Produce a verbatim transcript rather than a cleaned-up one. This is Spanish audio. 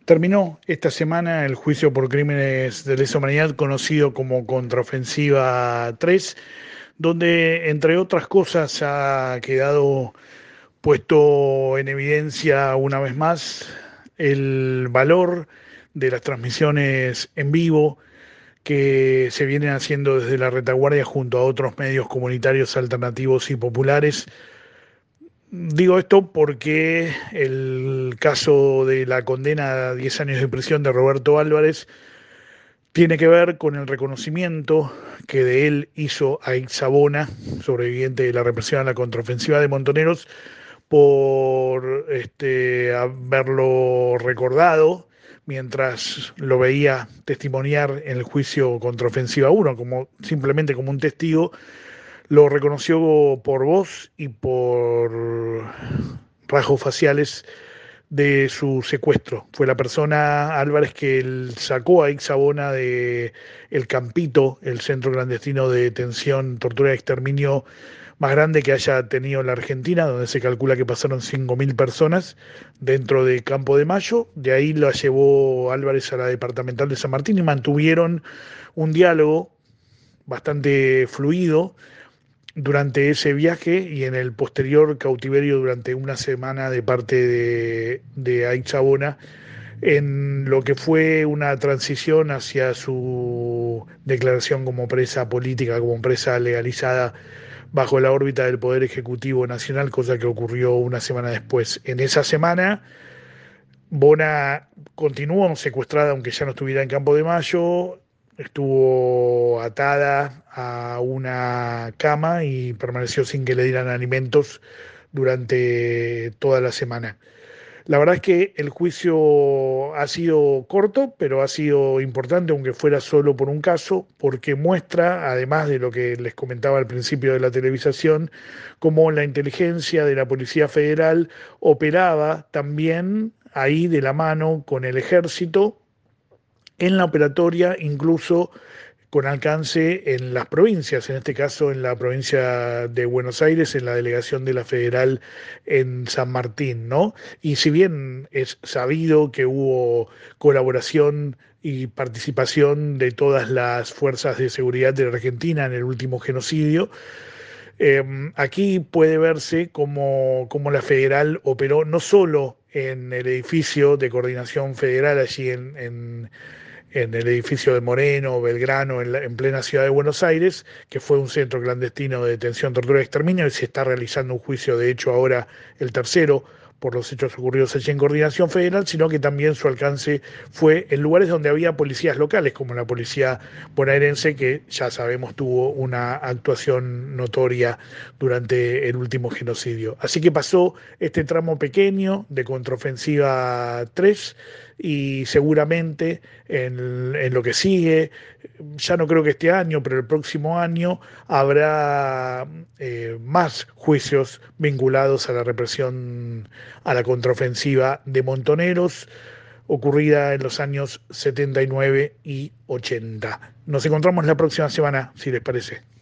Terminó esta semana el juicio por crímenes de lesa humanidad conocido como Contraofensiva tres, donde, entre otras cosas, ha quedado puesto en evidencia una vez más el valor de las transmisiones en vivo que se vienen haciendo desde la retaguardia junto a otros medios comunitarios alternativos y populares. Digo esto porque el caso de la condena a diez años de prisión de Roberto Álvarez tiene que ver con el reconocimiento que de él hizo a Ixabona, sobreviviente de la represión a la contraofensiva de Montoneros, por este, haberlo recordado mientras lo veía testimoniar en el juicio contraofensiva uno, como, simplemente como un testigo. Lo reconoció por voz y por rasgos faciales de su secuestro. Fue la persona, Álvarez, que él sacó a Ixabona de El Campito, el centro clandestino de detención, tortura y exterminio más grande que haya tenido la Argentina, donde se calcula que pasaron cinco mil personas dentro de Campo de Mayo. De ahí la llevó Álvarez a la departamental de San Martín y mantuvieron un diálogo bastante fluido durante ese viaje y en el posterior cautiverio durante una semana de parte de, de Aixabona, en lo que fue una transición hacia su declaración como presa política, como presa legalizada bajo la órbita del Poder Ejecutivo Nacional, cosa que ocurrió una semana después. En esa semana, Bona continuó secuestrada, aunque ya no estuviera en Campo de Mayo, estuvo atada a una cama y permaneció sin que le dieran alimentos durante toda la semana. La verdad es que el juicio ha sido corto, pero ha sido importante, aunque fuera solo por un caso, porque muestra, además de lo que les comentaba al principio de la televisación, cómo la inteligencia de la Policía Federal operaba también ahí de la mano con el ejército en la operatoria, incluso con alcance en las provincias, en este caso en la provincia de Buenos Aires, en la delegación de la Federal en San Martín, ¿no? Y si bien es sabido que hubo colaboración y participación de todas las fuerzas de seguridad de la Argentina en el último genocidio, eh, aquí puede verse cómo, cómo la Federal operó no solo en el edificio de coordinación federal allí en, en en el edificio de Moreno, Belgrano, en, la, en plena ciudad de Buenos Aires, que fue un centro clandestino de detención, tortura y exterminio, y se está realizando un juicio, de hecho ahora el tercero, por los hechos ocurridos allí en Coordinación Federal, sino que también su alcance fue en lugares donde había policías locales, como la policía bonaerense, que ya sabemos tuvo una actuación notoria durante el último genocidio. Así que pasó este tramo pequeño de Contraofensiva tres y seguramente en, en lo que sigue, ya no creo que este año, pero el próximo año habrá eh, más juicios vinculados a la represión, a la contraofensiva de Montoneros, ocurrida en los años setenta y nueve y ochenta. Nos encontramos la próxima semana, si les parece.